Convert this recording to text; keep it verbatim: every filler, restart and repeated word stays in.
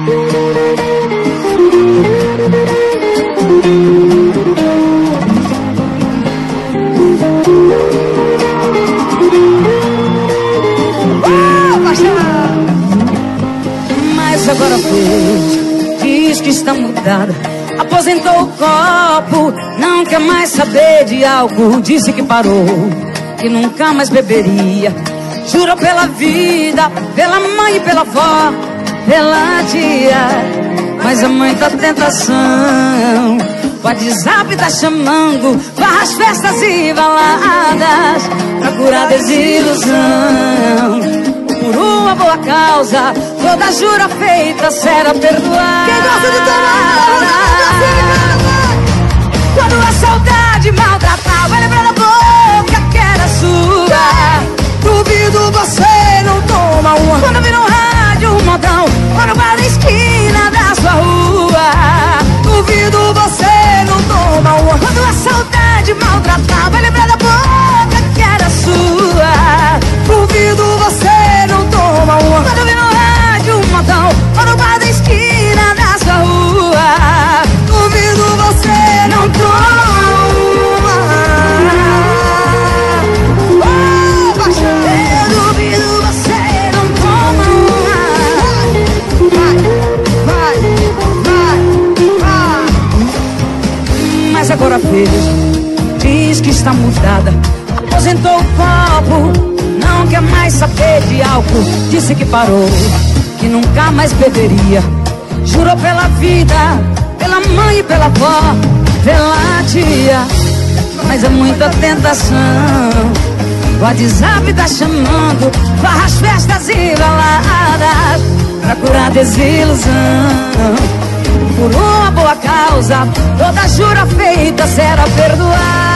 Mas agora fez, diz que está mudada, aposentou o copo, não quer mais saber de álcool. Disse que parou, que nunca mais beberia. Jurou pela vida, pela mãe e pela avó, pela tia, mas é muita tentação. O WhatsApp tá chamando, farras, festas e baladas, pra curar desilusão. Por uma boa causa, toda jura feita será perdoada. Quem gosta de tomar, quando a saudade maltratar, vai lembrar da boca que era sua. Duvido você não toma uma. Quando vi no rádio um modão, ou no bar da esquina da sua rua. Duvido você não toma uma. Quando a saudade maltratar, vai lembrar da boca que era sua. Duvido você não toma uma. Quando vi no rádio um modão, ou no bar da esquina da sua rua. Duvido você não toma uma. Oh, paixão. Eu duvido você não toma uma. Vai, vai, vai, vai. Mas agora fez, diz que está mudada, aposentou o copo, não quer mais saber de álcool. Disse que parou, que nunca mais beberia. Jurou pela vida, pela mãe e pela avó, pela tia, mas é muita tentação. O WhatsApp tá chamando, farras, festas e baladas, pra curar desilusão. Por uma boa causa, toda jura feita será perdoada.